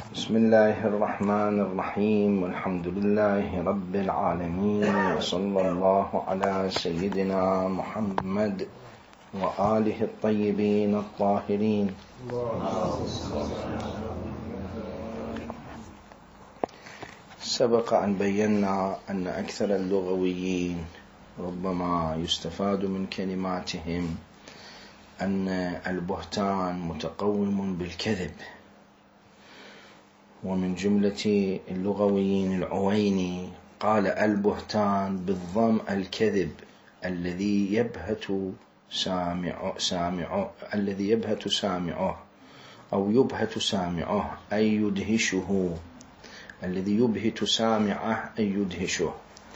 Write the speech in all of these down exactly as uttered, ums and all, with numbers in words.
بسم الله الرحمن الرحيم، والحمد لله رب العالمين، وصلى الله على سيدنا محمد وآله الطيبين الطاهرين. سبق أن بينا أن أكثر اللغويين ربما يستفاد من كلماتهم أن البهتان متقوم بالكذب، ومن جملة اللغويين العويني قال البهتان بالضم الكذب الذي يبهت سامعه سامعه الذي يبهت سامعه أو يبهت سامعه أي يدهشه، الذي يبهت سامعه أي يدهشه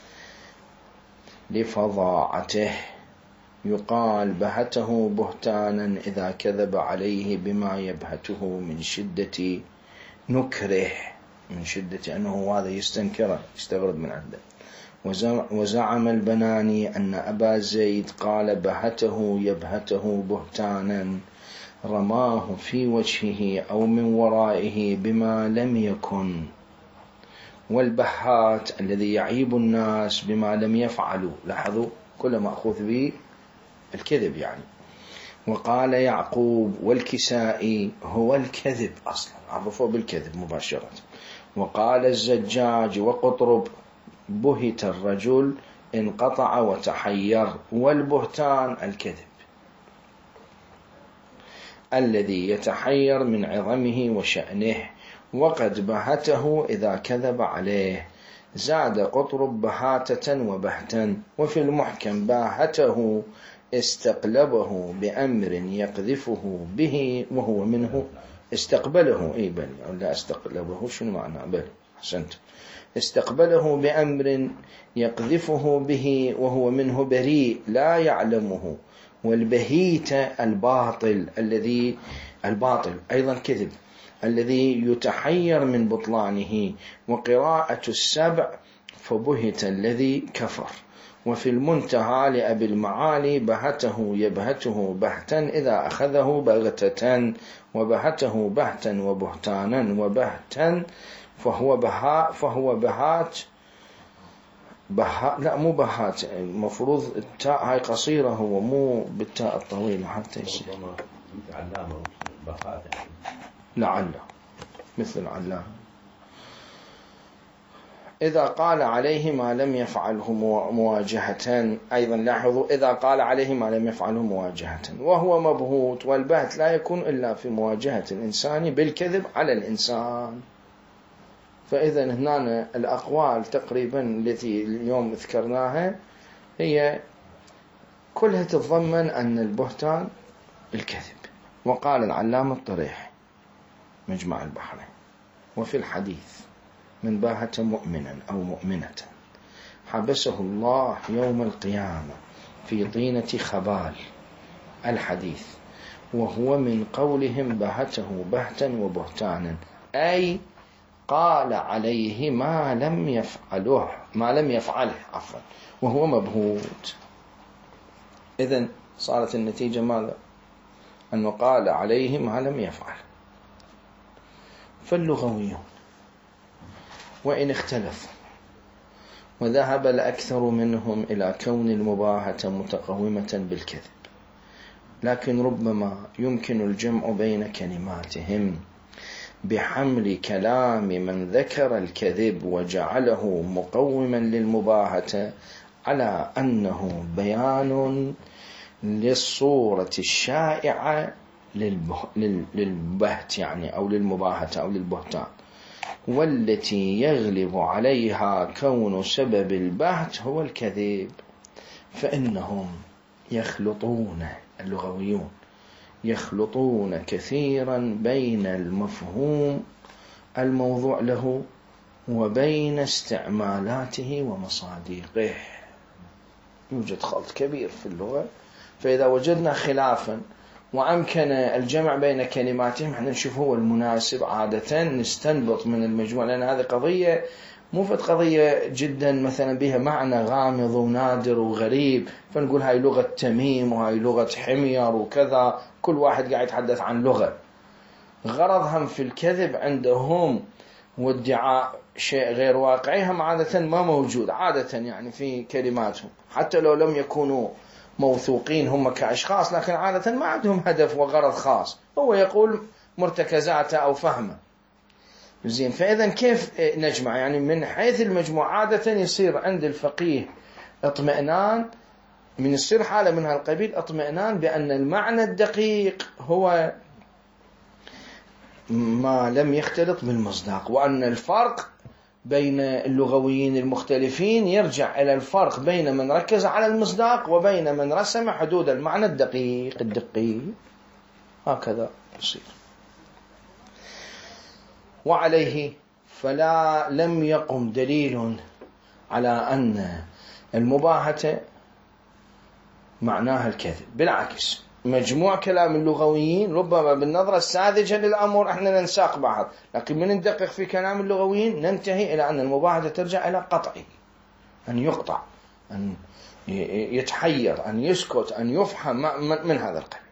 لفظاعته. يقال بهته بهتانا إذا كذب عليه بما يبهته من شدة نكره، من شدة أنه هذا يستنكره يستغرب من عنده. وزعم البناني أن أبا زيد قال بهته يبهته بهتانا رماه في وجهه أو من ورائه بما لم يكن، والبهات الذي يعيب الناس بما لم يفعلوا. لاحظوا كل مأخوذ به الكذب يعني. وقال يعقوب والكسائي هو الكذب أصلا، عرفوا بالكذب مباشرة. وقال الزجاج وقطرب بهت الرجل انقطع وتحير، والبهتان الكذب الذي يتحير من عظمه وشأنه، وقد بهته إذا كذب عليه. زاد قطرب بهاتة وبهتا. وفي المحكم باهته استقلبه بأمر يقذفه به وهو منه استقبله أي بل لا استقلبه شنو معنى بل حسنت استقبله بأمر يقذفه به وهو منه بريء لا يعلمه. والبهيت الباطل الذي الباطل أيضا كذب الذي يتحير من بطلانه. وقراءة السبع فبهت الذي كفر. وفي المنتهى لأبي المعالي بهته يبهته بهتا إذا أخذه بغتة، وبهته بهتا وبهتانا وبهتا فهو بهاء فهو بهات بهاء لا مو بهات، المفروض التاء هاي قصيرة هو مو بالتاء الطويلة حتى يصير لعل مثل علام. إذا قال عليه ما لم يفعله مواجهة، أيضا لاحظوا إذا قال عليه ما لم يفعله مواجهة وهو مبهوت. والبهت لا يكون إلا في مواجهة الإنسان بالكذب على الإنسان. فإذا هنا الأقوال تقريبا التي اليوم ذكرناها هي كلها تتضمن أن البهتان الكذب. وقال العلامة الطريحي مجمع البحرين وفي الحديث من باهة مؤمنا أو مؤمنة حبسه الله يوم القيامة في طينة خبال، الحديث. وهو من قولهم بهته بهتا وبهتانا، أي قال عليه ما لم يفعله ما لم يفعله عفوا وهو مبهوت. إذن صارت النتيجة ماذا؟ أنه قال عليه ما لم يفعل. فاللغويون وإن اختلفوا وذهب الأكثر منهم إلى كون المباهة متقومة بالكذب، لكن ربما يمكن الجمع بين كلماتهم بحمل كلام من ذكر الكذب وجعله مقوما للمباهة على أنه بيان للصورة الشائعة للبهت يعني أو للمباهة أو للبهتان، والتي يغلب عليها كون سبب البهت هو الكذب. فإنهم يخلطون اللغويون يخلطون كثيرا بين المفهوم الموضوع له وبين استعمالاته ومصادقه. يوجد خلط كبير في اللغة. فإذا وجدنا خلافا وأمكن الجمع بين كلماتهم احنا نشوف هو المناسب عادة نستنبط من المجموع، لأن هذه قضية مو فت قضية جدا مثلا بها معنى غامض ونادر وغريب فنقول هاي لغة تميم وهاي لغة حمير وكذا، كل واحد قاعد يتحدث عن لغة. غرضهم في الكذب عندهم وادعاء شيء غير واقعي هم عادة ما موجود عادة يعني في كلماتهم، حتى لو لم يكونوا موثوقين هم كأشخاص، لكن عادة ما عندهم هدف وغرض خاص، هو يقول مرتكزاته أو فهمه. زين، فإذا كيف نجمع؟ يعني من حيث المجموع عادة يصير عند الفقيه اطمئنان، من يصير حالة من هالقبيل اطمئنان بأن المعنى الدقيق هو ما لم يختلط بالمصداق، وأن الفرق بين اللغويين المختلفين يرجع إلى الفرق بين من ركز على المصداق وبين من رسم حدود المعنى الدقيق الدقيق. هكذا يصير. وعليه فلا لم يقم دليل على أن المباهة معناها الكذب، بالعكس مجموع كلام اللغويين ربما بالنظرة الساذجة للأمر احنا ننساق بعض، لكن من ندقق في كلام اللغويين ننتهي إلى أن المباهة ترجع إلى قطعه، أن يقطع، أن يتحير، أن يسكت، أن يفهم من هذا القبيل.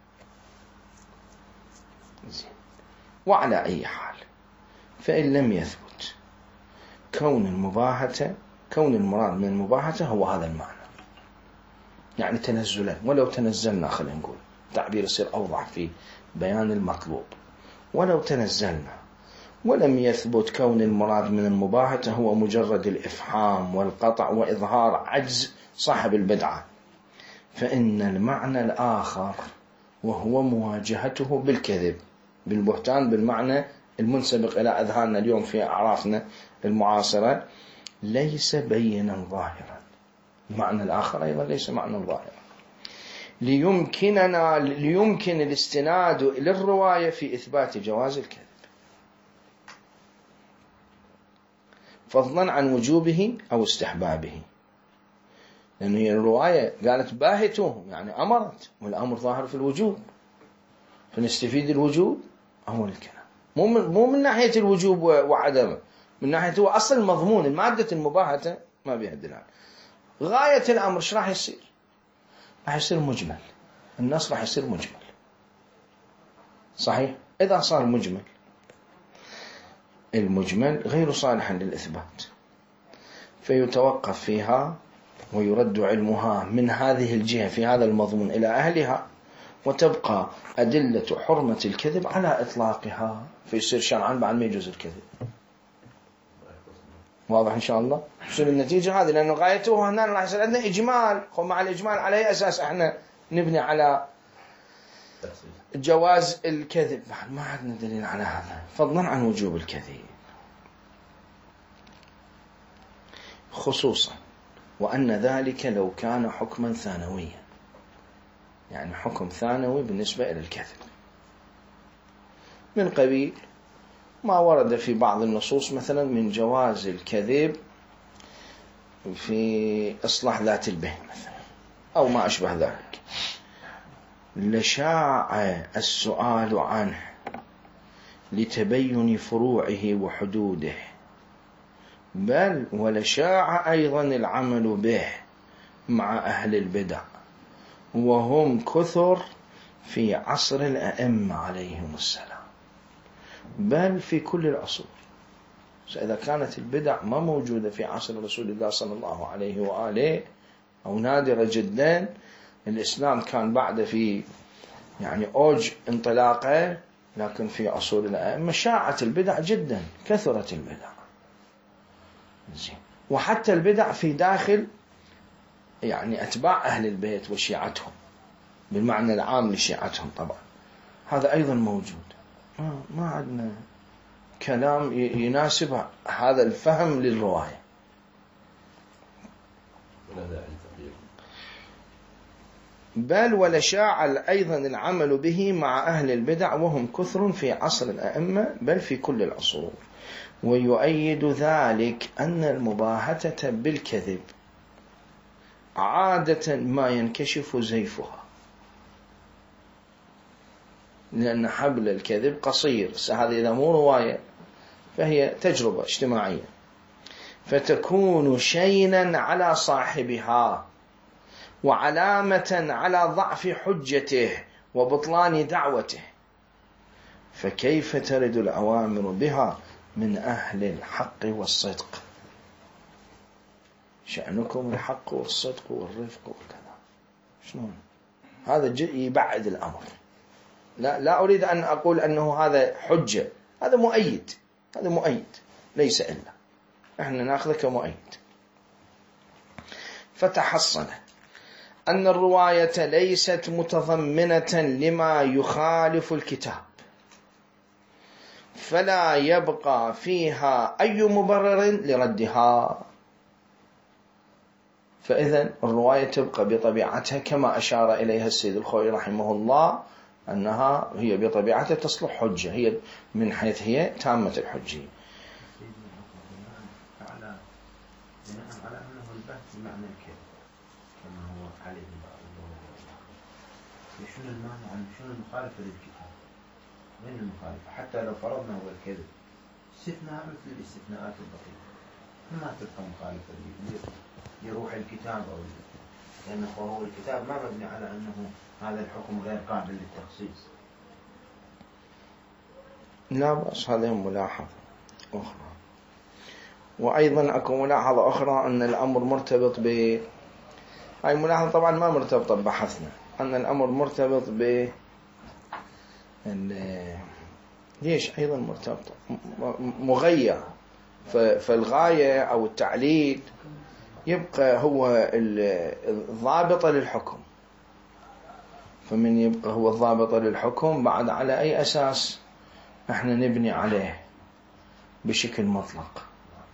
وعلى أي حال فإن لم يثبت كون المباهة كون المراد من المباهة هو هذا المعنى، يعني تنزلا، ولو تنزلنا خلينا نقول تعبير يصير أوضح في بيان المطلوب، ولو تنزلنا ولم يثبت كون المراد من المباهة هو مجرد الإفحام والقطع وإظهار عجز صاحب البدعة، فإن المعنى الآخر وهو مواجهته بالكذب بالبهتان بالمعنى المنسبق إلى أذهاننا اليوم في أعرافنا المعاصرة ليس بينا ظاهرا. المعنى الآخر أيضا ليس معنى ظاهرا، ليمكننا ليمكن الاستناد للرواية في إثبات جواز الكذب، فضلا عن وجوبه أو استحبابه، لأن هي الرواية قالت باهتوهم يعني أمرت، والأمر ظاهر في الوجوب، فنستفيد الوجوب أول الكلام، مو من, مو من ناحية الوجوب وعدمه، من ناحية هو أصل المضمون المادة المباهة ما بها دلالة. غاية الأمر ايش راح يصير؟ راح يصير مجمل، النص راح يصير مجمل، صحيح؟ إذا صار مجمل، المجمل غير صالح للإثبات، فيتوقف فيها ويرد علمها من هذه الجهة في هذا المضمون إلى أهلها، وتبقى أدلة حرمة الكذب على إطلاقها، فيصير شرعا بعد ما يجوز الكذب. واضح إن شاء الله؟ تصير النتيجة هذه، لأنه غايته هنا راح يصير عندنا إجمال، ومع الإجمال على أي أساس إحنا نبني على جواز الكذب؟ ما عندنا دليل على هذا، فضلا عن وجوب الكذب، خصوصا وأن ذلك لو كان حكما ثانويا، يعني حكم ثانوي بالنسبة إلى الكذب، من قبيل ما ورد في بعض النصوص مثلا من جواز الكذب في إصلاح ذات البين مثلا أو ما أشبه ذلك، لشاع السؤال عنه لتبين فروعه وحدوده، بل ولشاع أيضا العمل به مع أهل البدع، وهم كثر في عصر الأئمة عليهم السلام، بل في كل العصور. إذا كانت البدع ما موجودة في عصر رسول الله صلى الله عليه وآله أو نادرة جدا، الإسلام كان بعد في يعني أوج انطلاقه، لكن في عصور الأئمة شاعت البدع جدا، كثرت البدع، وحتى البدع في داخل يعني أتباع أهل البيت وشيعتهم بالمعنى العام لشيعتهم، طبعا هذا أيضا موجود. ما, ما عندنا كلام يناسب هذا الفهم للرواية. بل ولشاع أيضا العمل به مع أهل البدع وهم كثر في عصر الأئمة بل في كل العصور، ويؤيد ذلك أن المباهة بالكذب عادة ما ينكشف زيفها، لأن حبل الكذب قصير، هذه إذا مو رواية فهي تجربة اجتماعية، فتكون شينا على صاحبها وعلامة على ضعف حجته وبطلان دعوته، فكيف ترد الأوامر بها من أهل الحق والصدق؟ شأنكم الحق والصدق والرفق وكذا. شلون هذا؟ يبعد الأمر. لا, لا أريد أن أقول أنه هذا حجة، هذا مؤيد، هذا مؤيد ليس إلا، إحنا نأخذه كمؤيد. فتحصل أن الرواية ليست متضمنة لما يخالف الكتاب، فلا يبقى فيها أي مبرر لردها. فإذن الرواية تبقى بطبيعتها كما أشار إليها السيد الخوئي رحمه الله، أنها هي بطبيعتها تصلح حجة، هي من حيث هي تامة الحجية. على بناء على أنه البحث بمعنى الكذب كما هو عليه شنو المانع عن شنو المخالفة للكتاب؟ وين المخالفة؟ حتى لو فرضنا هو الكذب، استثناء مثل الاستثناءات البسيطة ما تبقى مخالفة يروح الكتاب أو لأن هو الكتاب ما مبني على أنه هذا الحكم غير قابل للتخصيص. لا بأس، هذه ملاحظة أخرى. وأيضا أكو ملاحظة أخرى أن الأمر مرتبط ب هاي الملاحظة طبعا ما مرتبطة ببحثنا، أن الأمر مرتبط ب ليش أيضا مرتبطة مغير، فالغاية أو التعليل يبقى هو الضابطة للحكم. فمن يبقى هو الضابطة للحكم بعد على أي أساس احنا نبني عليه بشكل مطلق؟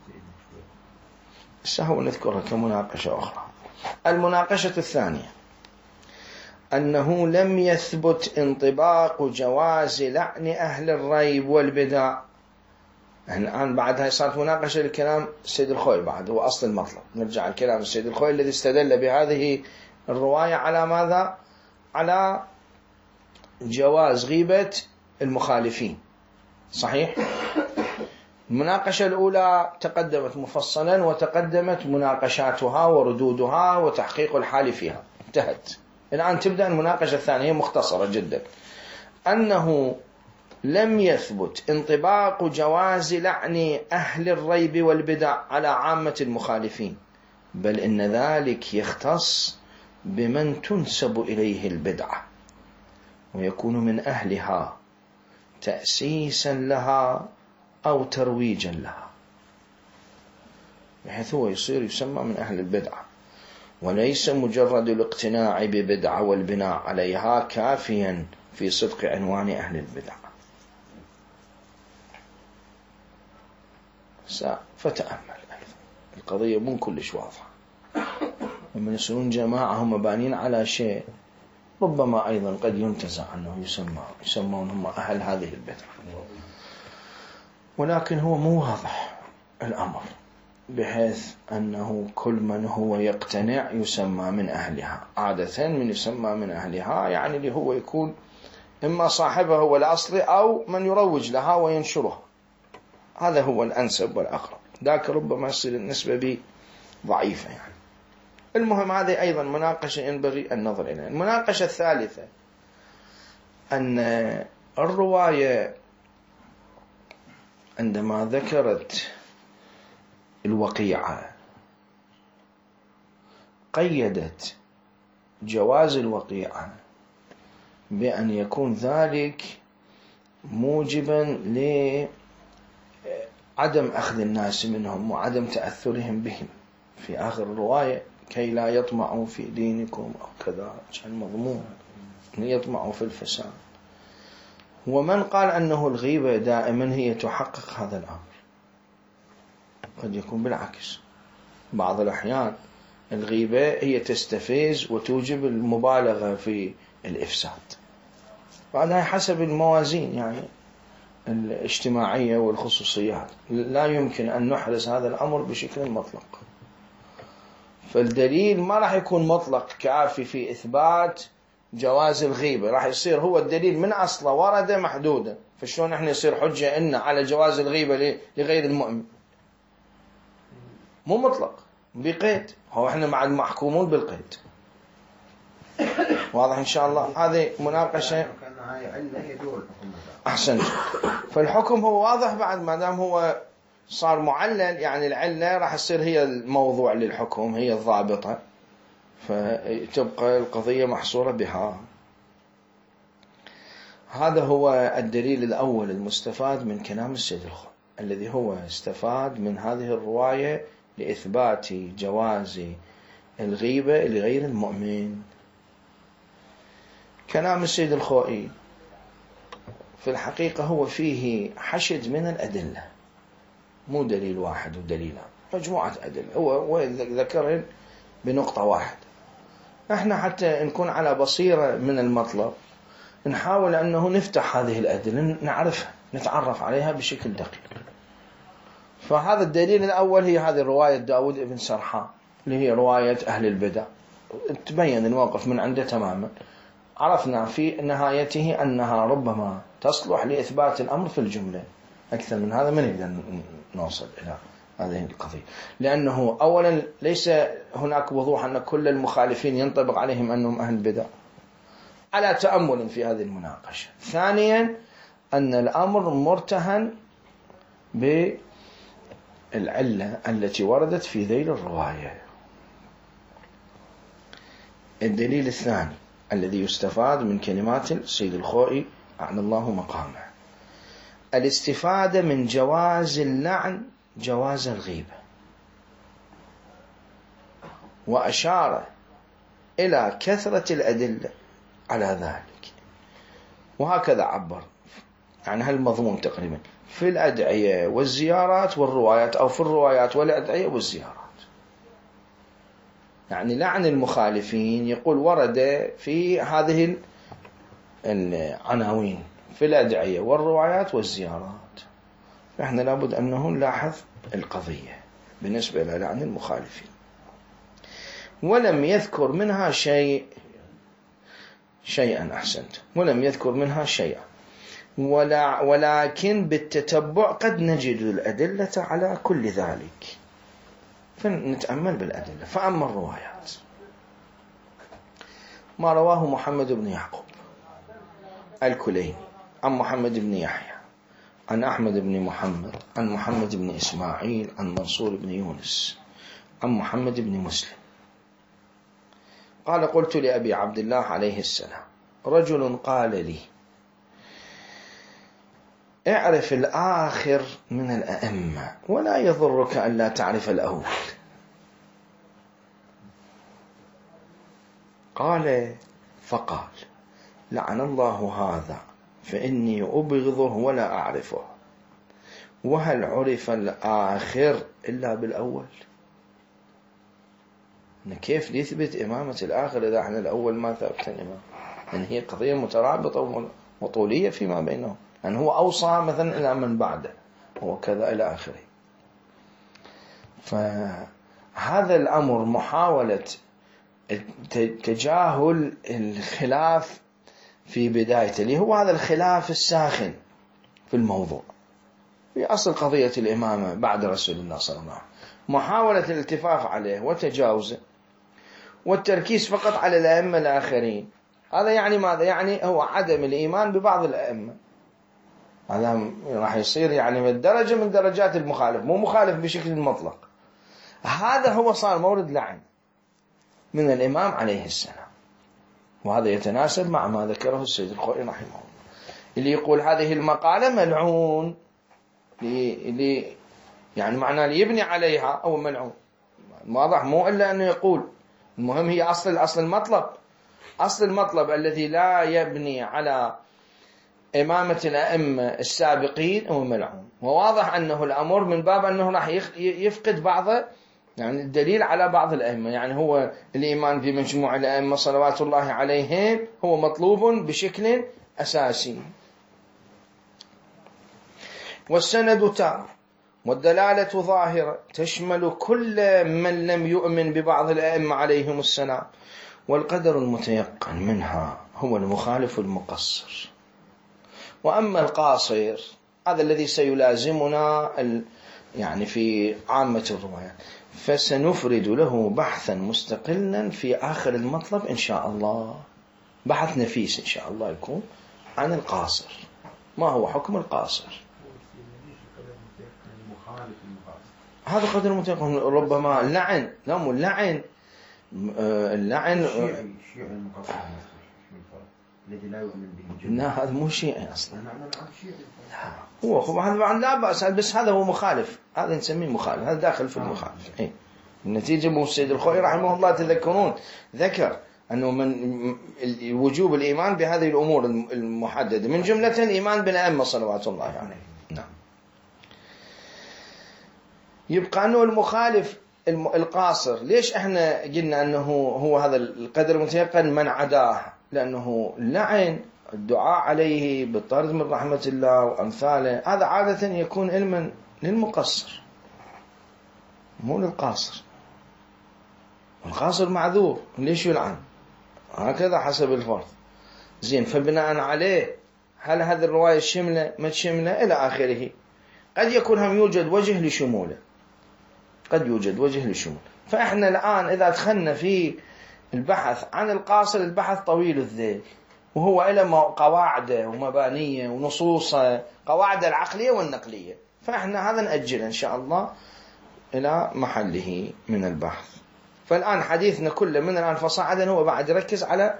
سهو نذكرها كمناقشة أخرى. المناقشة الثانية أنه لم يثبت انطباق جواز لعن أهل الريب والبدع. الآن بعدها صارت مناقشة لكلام السيد الخوئي، بعد هو أصل المطلب. نرجع لكلام السيد الخوئي الذي استدل بهذه الرواية على ماذا؟ على جواز غيبة المخالفين. صحيح؟ المناقشة الأولى تقدمت مفصلا، وتقدمت مناقشاتها وردودها وتحقيق الحال فيها، انتهت. الآن تبدأ المناقشة الثانية مختصرة جدا، أنه لم يثبت انطباق جواز لعن أهل الريب والبدع على عامة المخالفين، بل إن ذلك يختص بمن تنسب إليه البدعة ويكون من أهلها تأسيسا لها أو ترويجا لها، بحيث هو يصير يسمى من أهل البدعة، وليس مجرد الاقتناع ببدعة والبناء عليها كافيا في صدق عنوان أهل البدعة. فتأمل أيضا القضية مو كلش واضحة، لما يصيرون جماعة هم بانين على شيء ربما أيضا قد ينتزع أنه يسمى يسمون هم أهل هذه البدعة، ولكن هو مو واضح الأمر بحيث أنه كل من هو يقتنع يسمى من أهلها. عادة من يسمى من أهلها يعني اللي هو يكون إما صاحبه هو الأصلي أو من يروج لها وينشرها، هذا هو الأنسب والأقرب. ذاك ربما يصير النسبة بي ضعيفة يعني. المهم هذه أيضا مناقشة ينبغي النظر إليها. المناقشة الثالثة أن الرواية عندما ذكرت الوقيعة قيدت جواز الوقيعة بأن يكون ذلك موجبا لعدم أخذ الناس منهم وعدم تأثرهم بهم في آخر الرواية، كي لا يطمعوا في دينكم أو كذا، كان مضمون أن يطمعوا في الفساد. ومن قال أنه الغيبة دائما هي تحقق هذا الأمر؟ قد يكون بالعكس، بعض الأحيان الغيبة هي تستفز وتوجب المبالغة في الإفساد، وهذا حسب الموازين يعني الاجتماعية والخصوصيات، لا يمكن أن نحرز هذا الأمر بشكل مطلق. فالدليل ما راح يكون مطلق كافي في إثبات جواز الغيبة، راح يصير هو الدليل من أصله ورد محدودا، فشلون احنا يصير حجة إن على جواز الغيبة لغير المؤمن؟ مو مطلق، بقيد. هو احنا مع المحكومون بالقيد. واضح إن شاء الله. هذه مناقشة هاي علة يدور الحكم. أحسنت. فالحكم هو واضح بعد ما دام هو صار معلل، يعني العلة راح تصير هي الموضوع للحكم، هي الضابطة، فتبقى القضية محصورة بها. هذا هو الدليل الأول المستفاد من كلام السيد الخوئي، الذي هو استفاد من هذه الرواية لإثبات جواز الغيبة لغير المؤمن. كلام السيد الخوئي في الحقيقة هو فيه حشد من الأدلة، مو دليل واحد ودليلان، مجموعة أدلة. هو ذكر بنقطة واحدة. احنا حتى نكون على بصيرة من المطلب نحاول أنه نفتح هذه الأدلة، نعرفها، نتعرف عليها بشكل دقيق. فهذا الدليل الأول هي هذه رواية داود بن سرحان، اللي هي رواية أهل البدع. تبين الموقف من عنده تماما. عرفنا في نهايته أنها ربما تصلح لإثبات الأمر في الجملة، أكثر من هذا ما نقدر نوصل إلى هذه القضية، لأنه أولا ليس هناك وضوح أن كل المخالفين ينطبق عليهم أنهم أهل البدع، على تأمل في هذه المناقشة. ثانيا أن الأمر مرتهن بالعلة التي وردت في ذيل الرواية. الدليل الثاني الذي يستفاد من كلمات السيد الخوئي أعلى الله مقامه، الاستفادة من جواز اللعن جواز الغيبة، وأشار إلى كثرة الأدلة على ذلك. وهكذا عبر عن هالمضمون تقريبا في الأدعية والزيارات والروايات، أو في الروايات والأدعية والزيارات. يعني لعن المخالفين يقول ورد في هذه العناوين في الأدعية والروايات والزيارات. فإحنا لابد أنه نلاحظ القضية بالنسبة إلى لعن المخالفين. ولم يذكر منها شيء شيئا أحسنت ولم يذكر منها شيئا ولا ولكن بالتتبع قد نجد الأدلة على كل ذلك، فنتأمل بالأدلة. فأما الروايات، ما رواه محمد بن يعقوب الكليني عن محمد بن يحيى عن أحمد بن محمد عن محمد بن إسماعيل عن منصور بن يونس عن محمد بن مسلم قال: قلت لأبي عبد الله عليه السلام: رجل قال لي: اعرف الآخر من الأئمة ولا يضرك أن لا تعرف الأول. قال فقال: لعن الله هذا فإني أبغضه ولا أعرفه، وهل عرف الآخر إلا بالأول؟ كيف نثبت إمامة الآخر إذا احنا الأول ما ثبت الإمام؟ يعني هي قضية مترابطة وطولية فيما بينهم، أن هو أوصى مثلا إلى من بعده وكذا إلى آخره. فهذا الأمر محاولة تجاهل الخلاف في بدايته، اللي هو هذا الخلاف الساخن في الموضوع في أصل قضية الإمامة بعد رسول الله صلى الله عليه وسلم، محاولة الالتفاف عليه وتجاوزه والتركيز فقط على الأئمة الآخرين. هذا يعني ماذا؟ يعني هو عدم الإيمان ببعض الأئمة. هذا راح يصير يعني من درجة من درجات المخالف، مو مخالف بشكل مطلق. هذا هو صار مورد لعن من الإمام عليه السلام، وهذا يتناسب مع ما ذكره السيد الخوئي رحمه الله، اللي يقول هذه المقالة ملعون، اللي يعني معناه اللي يبني عليها أو ملعون. واضح؟ مو إلا أنه يقول. المهم هي أصل أصل المطلب أصل المطلب الذي لا يبني على إمامة الأئمة السابقين هو ملعون. وواضح أنه الأمر من باب أنه راح يفقد بعض يعني الدليل على بعض الأئمة. يعني هو الإيمان بمجموع الأئمة صلوات الله عليهم هو مطلوب بشكل أساسي. والسند تام والدلالة ظاهرة تشمل كل من لم يؤمن ببعض الأئمة عليهم السلام، والقدر المتيقن منها هو المخالف المقصر. وأما القاصر هذا الذي سيلازمنا يعني في عامة الروايات فسنفرد له بحثا مستقلا في آخر المطلب إن شاء الله، بحث نفيس إن شاء الله يكون عن القاصر. ما هو حكم القاصر؟ هذا قدر متيقن. ربما اللعن، لا مو اللعن، اللعن الشيعي المقصر الذي لا يؤمن به. لا هذا مو شيعي اصلا. هو هذا لا بأس، بس هذا هو مخالف، هذا نسميه مخالف، هذا داخل في المخالف. إيه. النتيجة أبو السيد الخوئي رحمه الله تذكرون ذكر أنه من وجوب الإيمان بهذه الأمور المحددة، من جملة الإيمان بالأئمة صلوات الله عليهم. يعني. نعم. يبقى أنه المخالف القاصر، ليش احنا قلنا أنه هو هذا القدر المتيقن من عداه؟ لأنه لعن، الدعاء عليه بالطرد من رحمة الله وأمثاله، هذا عادة يكون علما للمقصر مو للقاصر. القاصر معذور، ليش يلعن؟ هكذا حسب الفرض. زين، فبناء عليه هل هذه الرواية شملة ما تشملة إلى آخره. قد يكون هم يوجد وجه لشموله، قد يوجد وجه لشموله. فإحنا الآن إذا دخلنا في البحث عن القاصر، البحث طويل الذيل، وهو إلى قواعده ومبانيه ونصوصه، قواعد العقلية والنقلية، فإحنا هذا نأجل إن شاء الله إلى محله من البحث. فالآن حديثنا كله من الآن فصاعدا هو بعد يركز على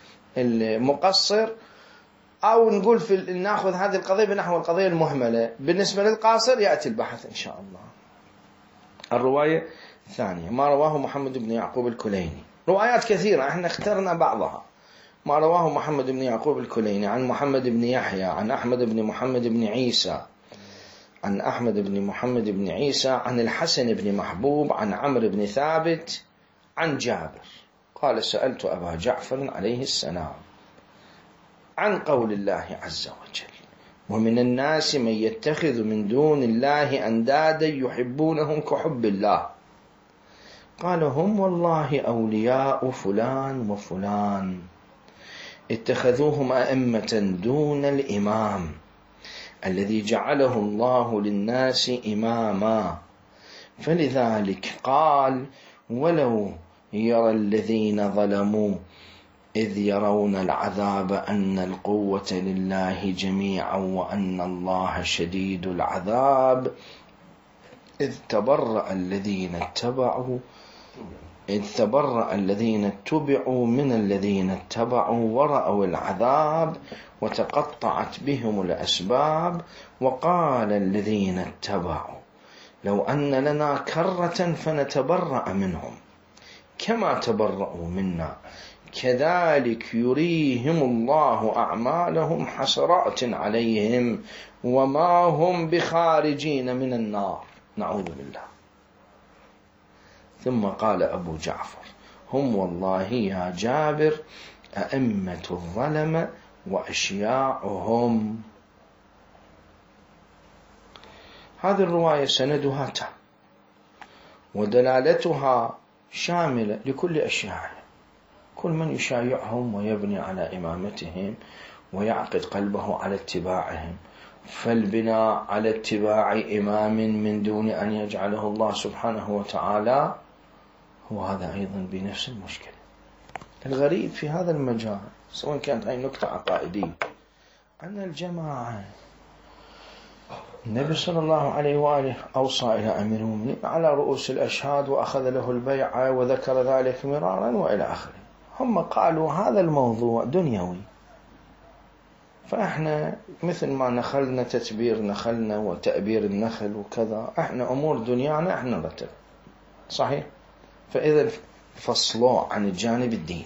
المقصر، أو نقول في نأخذ هذه القضية بنحو القضية المهملة. بالنسبة للقاصر يأتي البحث إن شاء الله. الرواية الثانية ما رواه محمد بن يعقوب الكليني. روايات كثيرة، احنا اخترنا بعضها. ما رواه محمد بن يعقوب الكليني عن محمد بن يحيى عن أحمد بن محمد بن عيسى عن أحمد بن محمد بن عيسى عن الحسن بن محبوب عن عمرو بن ثابت عن جابر قال سألت أبا جعفر عليه السلام عن قول الله عز وجل: ومن الناس من يتخذ من دون الله أندادا يحبونهم كحب الله. قال: هم والله أولياء فلان وفلان اتخذوهم أئمة دون الإمام الذي جعله الله للناس إماما. فلذلك قال: ولو يرى الذين ظلموا إذ يرون العذاب أن القوة لله جميعا وأن الله شديد العذاب إذ تبرأ الذين اتبعوا إذ تبرأ الذين اتبعوا من الذين اتبعوا ورأوا العذاب وتقطعت بهم الأسباب. وقال الذين اتبعوا: لو أن لنا كرة فنتبرأ منهم كما تبرأوا منا كذلك يريهم الله أعمالهم حسرات عليهم وما هم بخارجين من النار. نعوذ بالله. ثم قال أبو جعفر: هم والله يا جابر أئمة الظلم وأشياعهم. هذه الرواية سندها تام ودلالتها شاملة لكل أشياعهم، كل من يشايعهم ويبني على إمامتهم ويعقد قلبه على اتباعهم. فالبناء على اتباع إمام من دون أن يجعله الله سبحانه وتعالى هو هذا أيضا بنفس المشكلة. الغريب في هذا المجال، سواء كانت هاي نقطة عقائدية، أن الجماعة النبي صلى الله عليه وآله أوصى إلى أمير المؤمنين على رؤوس الأشهاد وأخذ له البيعة وذكر ذلك مرارا وإلى آخره. هم قالوا هذا الموضوع دنيوي، فإحنا مثل ما نخلنا تتبير نخلنا وتأبير النخل وكذا، إحنا أمور دنيانا إحنا نرتب صحيح. فإذا فصلوا عن الجانب الديني،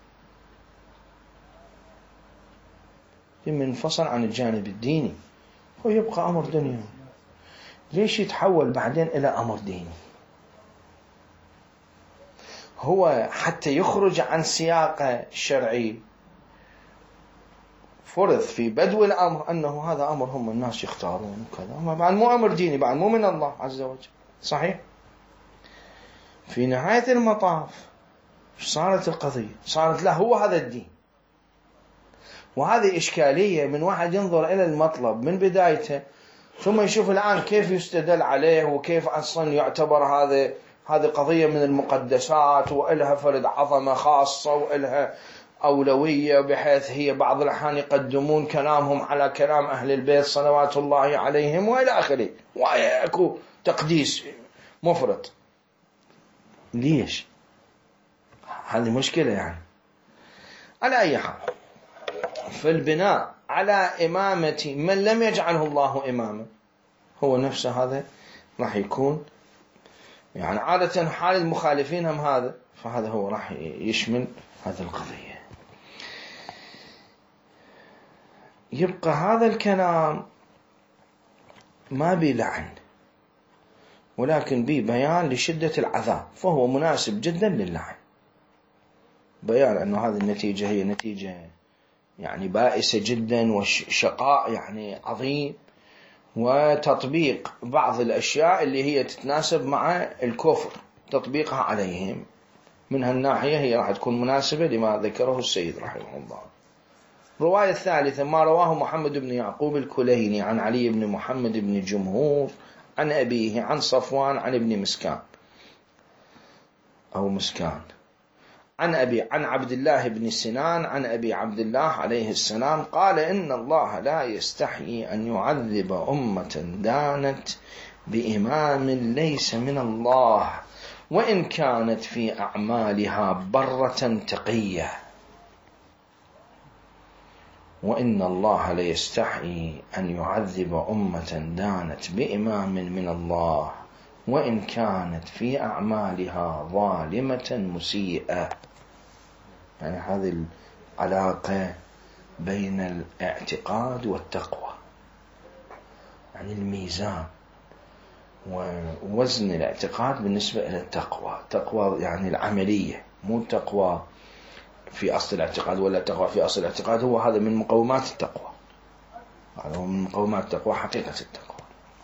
لما انفصل عن الجانب الديني هو يبقى أمر دنيوي، ليش يتحول بعدين إلى أمر ديني؟ هو حتى يخرج عن سياقه الشرعي فرض في بدو الأمر أنه هذا أمر هم الناس يختارون وكذا، ما بعد مو أمر ديني، بعد مو من الله عز وجل صحيح. في نهاية المطاف صارت القضية، صارت لا هو هذا الدين. وهذه إشكالية من واحد ينظر إلى المطلب من بدايته ثم يشوف الآن كيف يستدل عليه وكيف أصلا يعتبر هذا هذه قضية من المقدسات وإلها فرد عظمة خاصة وإلها أولوية، بحيث هي بعض الأحيان يقدمون كلامهم على كلام أهل البيت صلوات الله عليهم وإلى آخره، ويأكو تقديس مفرط. ليش؟ هذه مشكلة يعني. على أي حال، في البناء على إمامة من لم يجعله الله إماما، هو نفسه هذا راح يكون يعني عادة حال المخالفين هم هذا، فهذا هو راح يشمل هذه القضية. يبقى هذا الكلام ما بلعن، ولكن به بيان لشدة العذاب، فهو مناسب جدا للعن. بيان أنه هذه النتيجة هي نتيجة يعني بائسة جدا، وشقاء يعني عظيم، وتطبيق بعض الأشياء اللي هي تتناسب مع الكفر تطبيقها عليهم. من هالناحية هي راح تكون مناسبة لما ذكره السيد رحمه الله. الرواية الثالثة ما رواه محمد بن يعقوب الكليني عن علي بن محمد بن جمهور عن أبيه عن صفوان عن ابن مسكان أو مسكان عن أبي عن عبد الله بن سنان عن أبي عبد الله عليه السلام قال إن الله لا يستحيي أن يعذب أمة دانت بإمام ليس من الله وإن كانت في أعمالها برة تقية، وإن الله لا يستحيي أن يعذب أمة دانت بإمام من الله وإن كانت في أعمالها ظالمة مسيئة. يعني هذه العلاقة بين الاعتقاد والتقوى، يعني الميزان ووزن الاعتقاد بالنسبة إلى التقوى. تقوى يعني العملية، مو تقوى في أصل الاعتقاد ولا تقوى في أصل الاعتقاد، هو هذا من مقومات التقوى، هذا هو من مقومات التقوى، حقيقة التقوى.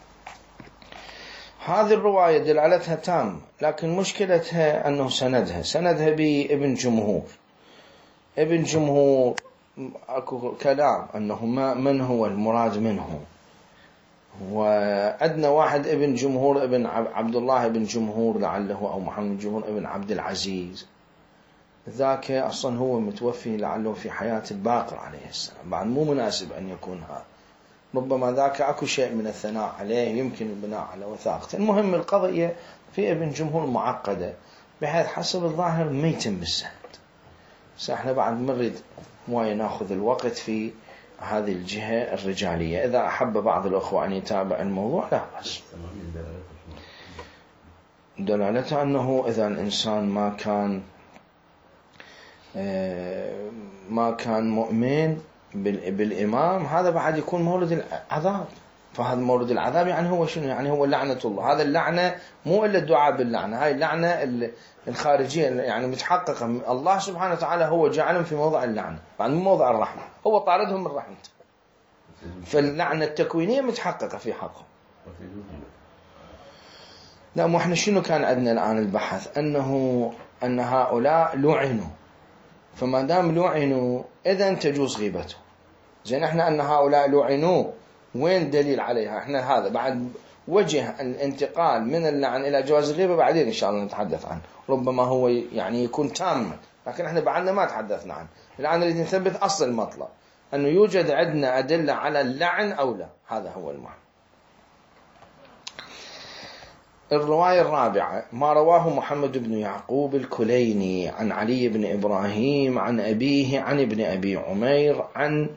هذه الرواية دلالتها تام، لكن مشكلتها أنه سندها سندها بابن جمهور. ابن جمهور أكو كلام أنه ما من هو المراد منه، وأدنى واحد ابن جمهور ابن عبد الله ابن جمهور لعله، أو محمد جمهور ابن عبد العزيز، ذاك أصلا هو متوفي لعله في حياة الباقر عليه السلام، بعد مو مناسب أن يكون هذا. ربما ذاك أكو شيء من الثناء عليه، يمكن البناء على وثاقته. المهم القضية في ابن جمهور معقدة، بحيث حسب الظاهر ما يتم بالسند. ساحنا بعد مريد موايا ناخذ الوقت في هذه الجهة الرجالية. إذا أحب بعض الأخوة أن يتابع الموضوع لا بأس. دلالته أنه إذا الإنسان ما كان ما كان مؤمن بالإمام، هذا بعد يكون مولد العذاب. فهذا مولد العذاب يعني هو شنو؟ يعني هو لعنة الله. هذا اللعنة مو إلا الدعاء باللعنة، هاي اللعنة الخارجية يعني متحققة. الله سبحانه وتعالى هو جعلهم في موضع اللعنة، بعد مو موضع الرحمة، هو طاردهم من رحمته. فاللعنة التكوينية متحققة في حقهم. لا، مو احنا شنو كان عندنا الآن البحث؟ أنه أن هؤلاء لعنوا، فما دام لعنوا إذن تجوز غيبته. زين، احنا أن هؤلاء لعنوا، وين دليل عليها؟ احنا هذا بعد وجه الانتقال من اللعن إلى جواز الغيبة بعدين إن شاء الله نتحدث عنه، ربما هو يعني يكون تاما، لكن احنا بعدنا ما تحدثنا عنه. الآن نريد نثبت أصل المطلب، أنه يوجد عندنا أدلة على اللعن أو لا، هذا هو المهم. الرواية الرابعة ما رواه محمد بن يعقوب الكليني عن علي بن إبراهيم عن أبيه عن ابن أبي عمير عن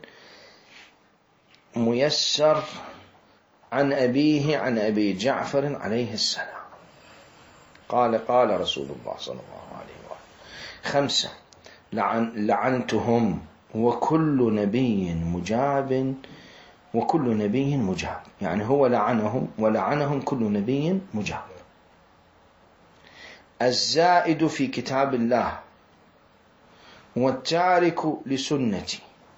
ميسر عن أبيه عن أبي جعفر عليه السلام قال قال رسول الله صلى الله عليه وآله: خمسة لعن لعنتهم وكل نبي مجاب وكل نبي مجاب. يعني هو لعنهم ولعنهم كل نبي مجاب. الزائد في كتاب الله والتارك لسنتي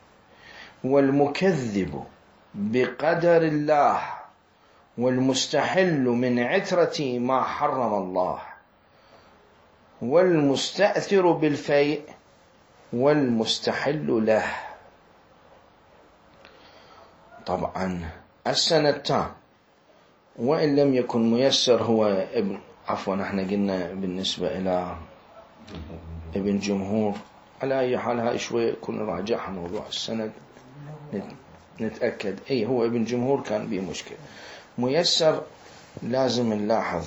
والمكذب بقدر الله والمستحل من عترتي ما حرم الله والمستأثر بالفيء والمستحل له. طبعا السنتان، وإن لم يكن ميسر هو ابن عفوا احنا قلنا بالنسبة إلى ابن جمهور على أي حال هاي شوية يكون راجعها موضوع السند نتأكد. أي هو ابن جمهور كان به مشكلة. ميسر لازم نلاحظ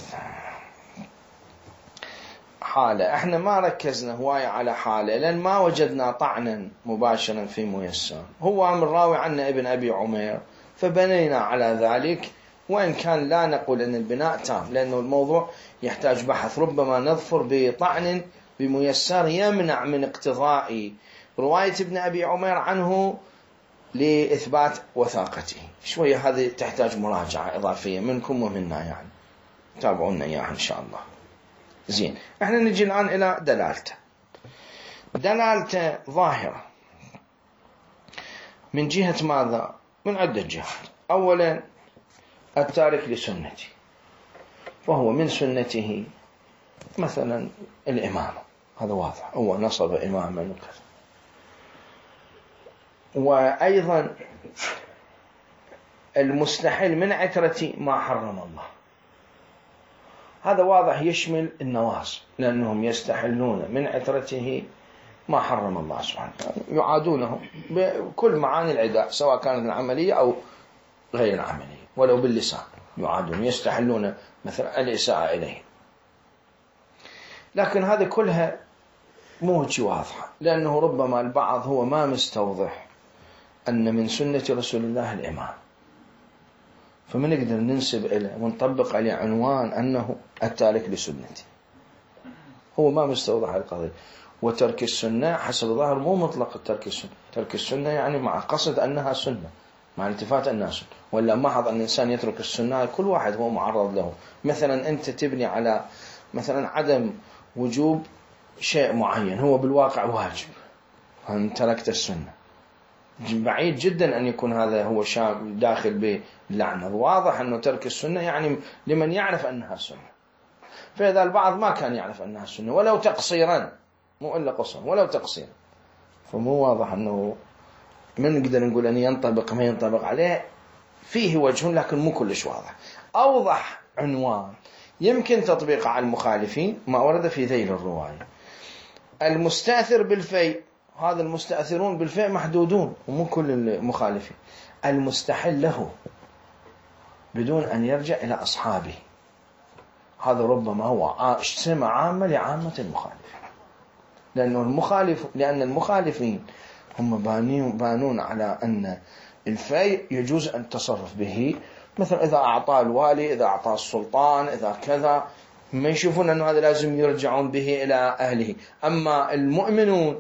حالة، احنا ما ركزنا هواية على حالة لأن ما وجدنا طعنا مباشرا في ميسر. هو من راوي عنا ابن أبي عمير فبنينا على ذلك، وإن كان لا نقول أن البناء تام لأنه الموضوع يحتاج بحث. ربما نظفر بطعن بميسر يمنع من اقتضاء رواية ابن أبي عمير عنه لإثبات وثاقته. شوية هذه تحتاج مراجعة إضافية منكم ومنا، يعني تابعونا إياها إن شاء الله. زين، احنا نجي الآن إلى دلالته. دلالته ظاهرة من جهة ماذا؟ من عدة جهات. أولا التارك لسنته، فهو من سنته مثلا الإمامة، هذا واضح، هو نصب إماما وكذا. وأيضا المستحيل من عترة ما حرم الله، هذا واضح يشمل النواصب لأنهم يستحلون من عترته ما حرم الله سبحانه وتعالى، يعادونه بكل معاني العداء سواء كانت العملية أو غير العملية، ولو باللسان يعادون، يستحلون مثلا الإساءة إليه. لكن هذه كلها مو هيك واضحة، لأنه ربما البعض هو ما مستوضح أن من سنة رسول الله الإمام، فما نقدر ننسب إليه ونطبق عليه عنوان أنه التارك لسنته. هو ما مستوضح القضية. وترك السنة حسب الظاهر مو مطلق الترك السنة، ترك السنة يعني مع قصد أنها سنة، مع التفات أنها سنة، ولا محض أن الإنسان يترك السنة كل واحد هو معرض له. مثلا أنت تبني على مثلا عدم وجوب شيء معين هو بالواقع واجب، أن تركت السنة، بعيد جدا أن يكون هذا هو شاب داخل باللعنة. واضح أنه ترك السنة يعني لمن يعرف أنها سنة، فإذا البعض ما كان يعرف أنها سنة ولو تقصيرا، مو إلا قصرا ولو تقصيرا، فمو واضح أنه من نقدر نقول أن ينطبق ما ينطبق عليه، فيه وجه لكن مو كلش واضح. أوضح عنوان يمكن تطبيقه على المخالفين ما ورد في ذيل الرواية. المستأثر بالفيء، هذا المستأثرون بالفيء محدودون ومو كل المخالفين. المستحل له بدون أن يرجع إلى أصحابه، هذا ربما هو سمة عامة لعامة المخالفين، لأنه المخالف لأن المخالفين هم بانون على أن الفيء يجوز أن تصرف به، مثلا إذا أعطاه الوالي، إذا أعطاه السلطان، إذا كذا، ما يشوفون أنه هذا لازم يرجعون به إلى أهله. أما المؤمنون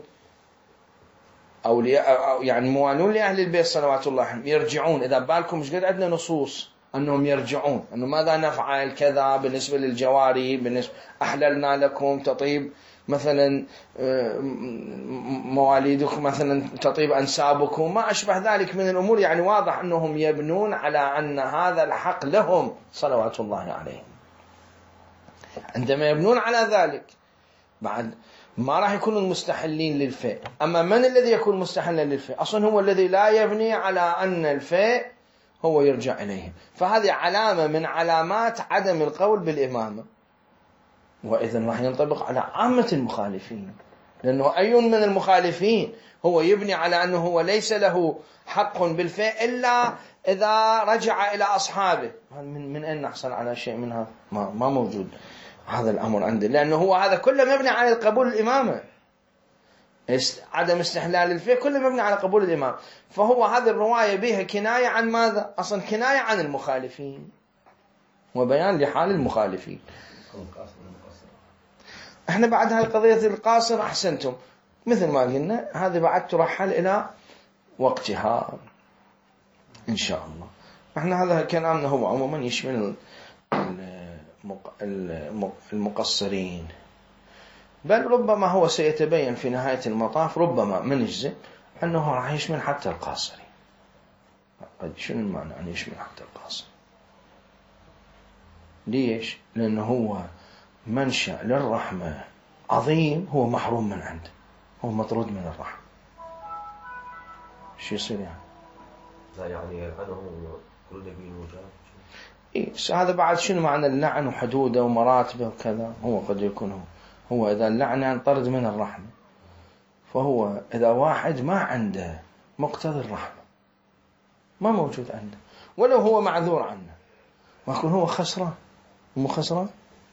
أو يعني موالون لأهل البيت صلوات الله عليهم يرجعون. إذا بالكم مش قد عندنا نصوص أنهم يرجعون، أنه ماذا نفعل كذا بالنسبة للجواري، بالنسبة أحللنا لكم تطيب مثلا مواليدكم، مثلا تطيب أنسابكم، ما أشبه ذلك من الأمور. يعني واضح أنهم يبنون على أن هذا الحق لهم صلوات الله عليهم. عندما يبنون على ذلك بعد ما راح يكونوا مستحلين للفيء. أما من الذي يكون مستحلا للفيء؟ أصلا هو الذي لا يبني على أن الفيء هو يرجع إليه. فهذه علامة من علامات عدم القول بالإمامة، وإذن راح ينطبق على عامة المخالفين، لأنه أي من المخالفين هو يبني على أنه هو ليس له حق بالفيء إلا إذا رجع إلى أصحابه. من, من أين نحصل على شيء منها؟ ما, ما موجود هذا الأمر عنده، لأنه هو هذا كله مبني على قبول الإمامة. عدم استحلال الفيء كله مبني على قبول الإمام. فهو هذه الرواية بها كناية عن ماذا؟ أصلا كناية عن المخالفين وبيان لحال المخالفين. احنا بعد هالقضية القاصر أحسنتم، مثل ما قلنا هذه بعد ترحل إلى وقتها إن شاء الله. احنا هذا كلامنا هو عموما يشمل المقصرين، بل ربما هو سيتبين في نهاية المطاف ربما من يجزم أنه راح يشمل حتى القاصرين. شنو المعنى أن يشمل حتى القاصرين؟ ليش؟ لأنه هو منشأ للرحمة عظيم، هو محروم من عنده، هو مطرود من الرحمة. شو يصير يعني؟ لا يعني أنه كل نبي وجاء. إيه هذا بعد شنو معنى اللعن وحدوده ومراتبه وكذا؟ هو قد يكون هو هو إذا اللعن ينطرد من الرحمة، فهو إذا واحد ما عنده مقتضى الرحمة ما موجود عنده ولو هو معذور عنه، ما يكون هو خسران. مو خسران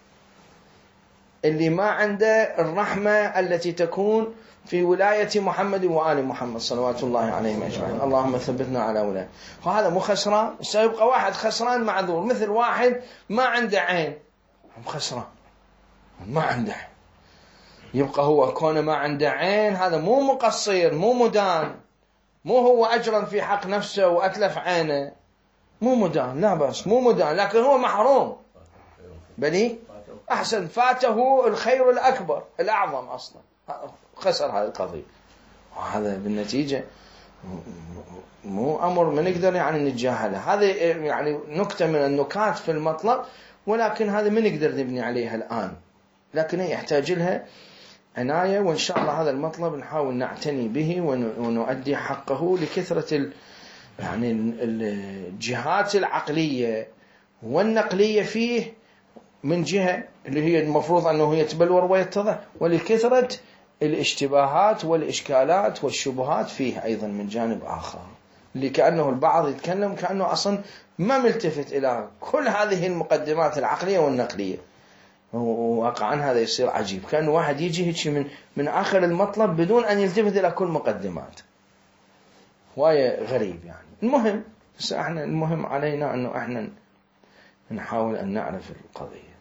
اللي ما عنده الرحمة التي تكون في ولاية محمد وآل محمد صلوات الله عليهم أجمعين. اللهم ثبتنا على ولاية. وهذا مو خسران. سيبقى واحد خسران معذور، مثل واحد ما عنده عين خسران ما عنده عين، يبقى هو كونه ما عنده عين هذا مو مقصير، مو مدان، مو هو أجرا في حق نفسه وأتلف عينه، مو مدان، لا بس مو مدان، لكن هو محروم. بني أحسن، فاته الخير الأكبر الأعظم أصلا، خسر هذه القضية. وهذا بالنتيجة مو أمر ما نقدر يعني نتجاهله. هذه يعني نكتة من النكات في المطلب، ولكن هذا ما نقدر نبني عليها الآن، لكن هي يحتاج لها عناية. وإن شاء الله هذا المطلب نحاول نعتني به ونؤدي حقه لكثرة ال يعني الجهات العقلية والنقلية فيه، من جهة اللي هي المفروض أنه يتبلور ويتضح، ولكثرة الاشتباهات والإشكالات والشبهات فيه أيضا من جانب آخر، اللي كأنه البعض يتكلم كأنه أصلا ما ملتفت إلى كل هذه المقدمات العقلية والنقلية. وواقعا هذا يصير عجيب، كأنه واحد يجي هيك من من آخر المطلب بدون أن يلتفت إلى كل مقدمات، وهي غريب يعني. المهم بس احنا المهم علينا أنه احنا نحاول أن نعرف القضية.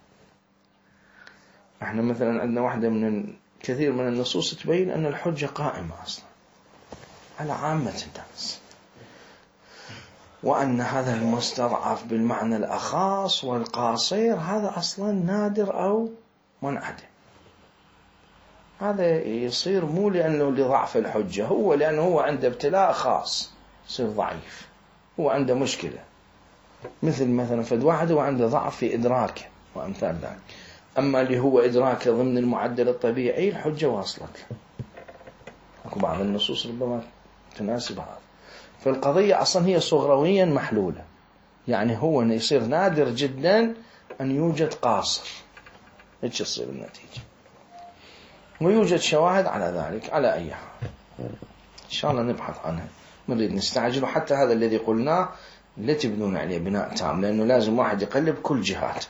احنا مثلا عندنا واحدة من كثير من النصوص تبين أن الحجة قائمة أصلا على عامة الناس، وأن هذا المستضعف بالمعنى الأخاص والقاصير هذا أصلا نادر أو منعدم. هذا يصير مو لأنه لضعف الحجة، هو لأنه هو عنده ابتلاء خاص يصير ضعيف، هو عنده مشكلة، مثل مثلا فد واحد هو عنده ضعف في إدراكه وأمثال ذلك. أما اللي هو إدراكه ضمن المعدل الطبيعي الحجة واصلت. أكو بعض النصوص ربما تناسب هذا. فالقضية أصلا هي صغرويا محلولة، يعني هو يصير نادر جدا أن يوجد قاصر، هيك تصير النتيجة، ويوجد شواهد على ذلك. على أي حال إن شاء الله نبحث عنها، نريد نستعجل، وحتى هذا الذي قلناه لا تبنون عليه بناء تام، لأنه لازم واحد يقلب كل جهات.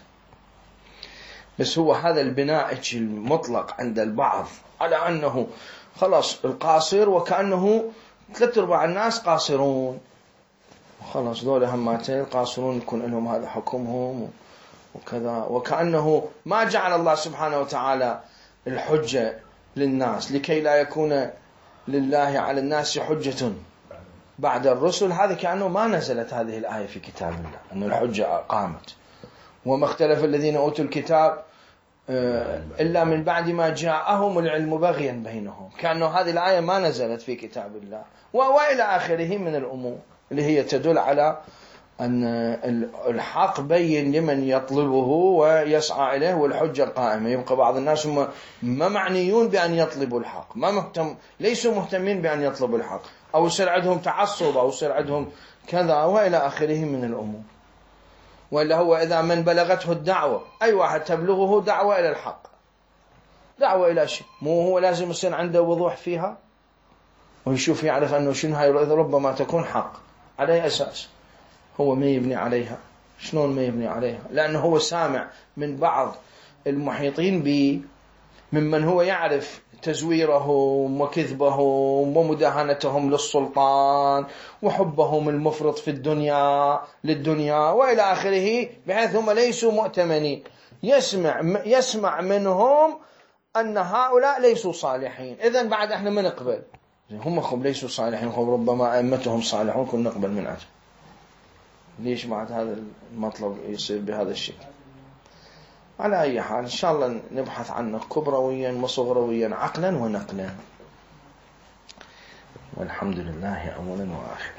بس هو هذا البناء المطلق عند البعض على أنه خلاص القاصر، وكأنه ثلاث أرباع الناس قاصرون، وخلاص دول هماتين قاصرون يكون لهم هذا حكمهم وكذا، وكأنه ما جعل الله سبحانه وتعالى الحجة للناس لكي لا يكون لله على الناس حجة بعد الرسل. هذا كأنه ما نزلت هذه الآية في كتاب الله أن الحجة قامت، وما اختلف الذين أوتوا الكتاب إلا من بعد ما جاءهم العلم بغيا بينهم، كأنه هذه الآية ما نزلت في كتاب الله، وإلى آخره من الأمور اللي هي تدل على أن الحق بين لمن يطلبه ويسعى إليه والحجة قائمة. يبقى بعض الناس هم ما معنيون بأن يطلبوا الحق، ما مهتم، ليسوا مهتمين بأن يطلبوا الحق، أو يصير عندهم تعصب، أو يصير عندهم كذا وإلى آخره من الأمور. وإلا هو إذا من بلغته الدعوة، أي واحد تبلغه دعوة إلى الحق، دعوة إلى شيء، مو هو لازم يصير عنده وضوح فيها ويشوف يعرف أنه شنو هاي ربما تكون حق، على أي أساس هو ما يبني عليها؟ شلون ما يبني عليها؟ لأنه هو سامع من بعض المحيطين به ممن هو يعرف تزويرهم وكذبهم ومداهنتهم للسلطان وحبهم المفرط في الدنيا للدنيا وإلى آخره، بحيث هم ليسوا مؤتمنين. يسمع يسمع منهم أن هؤلاء ليسوا صالحين، إذن بعد احنا ما نقبل، هم خب ليسوا صالحين، خب ربما أئمتهم صالحون كن نقبل من عجل. ليش بعد هذا المطلب يصير بهذا الشكل؟ على أي حال إن شاء الله نبحث عنه كبرويا وصغرويا، عقلا ونقلا، والحمد لله أولا وآخرا.